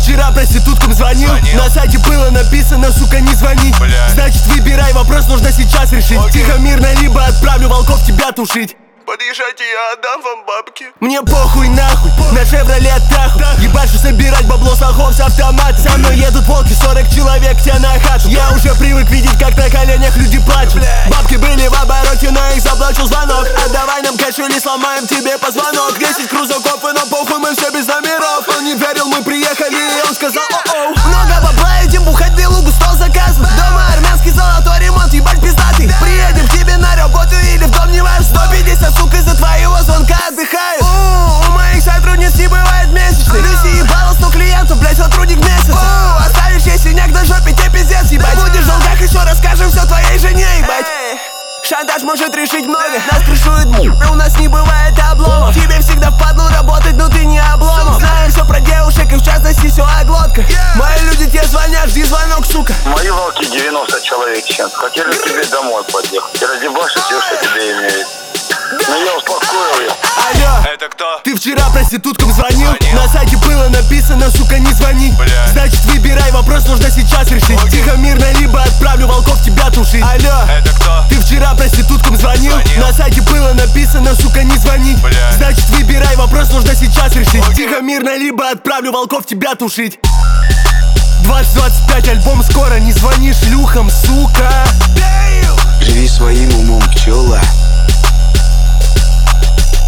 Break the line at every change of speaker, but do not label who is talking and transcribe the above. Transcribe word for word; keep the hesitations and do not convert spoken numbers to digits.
вчера проституткам звонил?
Звонил.
На сайте было написано, сука, не звони.
Бля.
Значит, выбирай, вопрос нужно сейчас решить.
Окей.
Тихо, мирно, либо отправлю волков тебя тушить.
Подъезжайте, я отдам вам бабки.
Мне похуй нахуй, на Шевроле траху. Ебашу собирать бабло с охов с автомата. Со мной едут волки, сорок человек тебя на хату. Я уже привык видеть, как на коленях люди плачут. Бабки были в обороте, но их заблочил звонок. Отдавай нам кэш или сломаем тебе позвонок. Десять крузаков и на похуй мы все без номеров. Он не верил, мы приехали, и он сказал о-оу. Много бабла, идем бухать белугу, стол заказан. Дома армянский золотой ремонт, ебать пиздатый. Приедем к тебе на работу или в дом, не важно. Сто пятьдесят, сука, из-за твоего звонка отдыхаю. У, у моих сотрудниц не бывает месячных. Ты съебала сто клиентов, блять, сотрудник месяца. У, оставишь ей синяк на жопе, тебе пиздец, ебать. Будешь в долгах, еще расскажем все твоей жене, ебать. Шантаж может решить много. Нас крышует, у нас не бывает обломов. Тебе всегда впадлу работать, но ты не обломов. Знаем все про девушек и в частности все о глотках. Мои люди тебе звонят, жди звонок, сука.
Мои волки девяносто человек, чем хотели к тебе домой подъехать и разъебашить все, что тебе имеет. Но я успокоил ее.
Алло,
Это кто?
ты вчера проституткам звонил?
Звонил.
На сайте было написано, сука, не звони.
Бля.
Значит, выбирай, вопрос нужно сейчас решить.
Окей.
Тихо, мирно, либо отправлю волков тебя тушить. Алло,
Это кто?
ты вчера проституткам звонил?
Звонил.
На сайте было написано, сука, не звони.
Бля.
Значит, выбирай, вопрос нужно сейчас решить.
Окей.
Тихо, мирно, либо отправлю волков тебя тушить. двадцать двадцать пять, альбом скоро, не звони шлюхам, сука.
Живи своим умом, пчела.